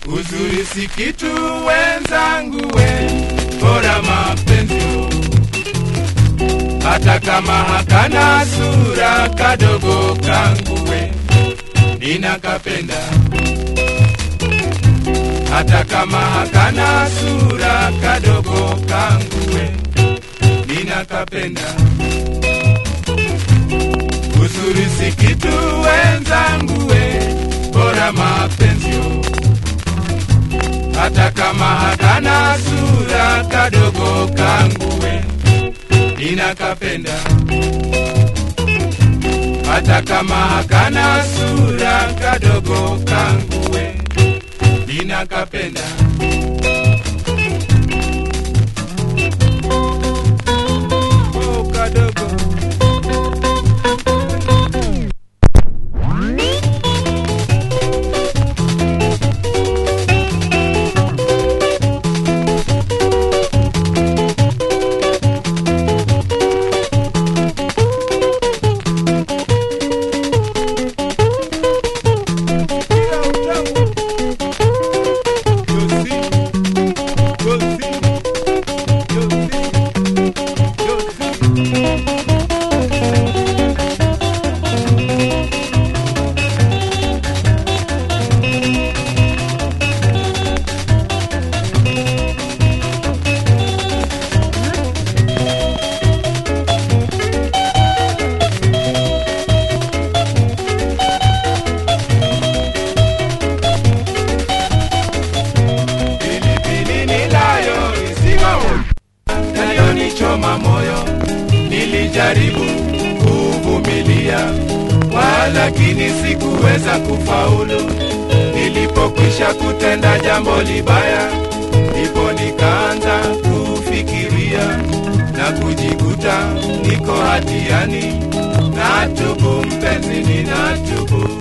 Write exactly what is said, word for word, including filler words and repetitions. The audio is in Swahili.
Uzuri si kitu wenzangu we, bora mapenzi. Hata kama hakana sura kadogo kangu we, ninakapenda. Hata kama hakana sura kadogo kangu we, ninakapenda. Uzuri si kitu wenzangu we, bora mapenzi. Hata kama hakana sura kadogo kangu we, ninakapenda. Hata kama hakana sura kadogo kangu we, ninakapenda. Oh kadogo. Choma moyo, nilijaribu kuvumilia, walakini sikuweza kufaulu. Nilipokwisha kutenda jambo libaya, ndipo nikaanza kufikiria na kujikuta niko hatiani. Natubu mpenzi, ninatubu.